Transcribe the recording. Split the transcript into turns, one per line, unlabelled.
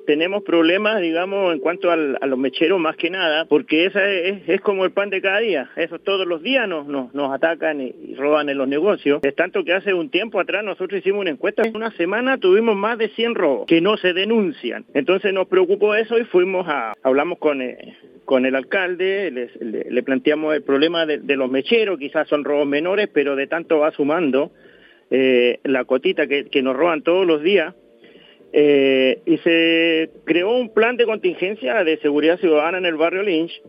tenemos problemas, digamos, en cuanto a los mecheros más que nada, porque esa es como el pan de cada día. Eso todos los días nos atacan y roban en los negocios. Es tanto que hace un tiempo atrás nosotros hicimos una encuesta. En una semana tuvimos más de 100 robos que no se denuncian. Entonces nos preocupó eso y hablamos con el alcalde, le planteamos el problema de los mecheros. Quizás son robos menores, pero de tanto va sumando la cotita que nos roban todos los días. Y se creó un plan de contingencia de seguridad ciudadana en el barrio Lynch,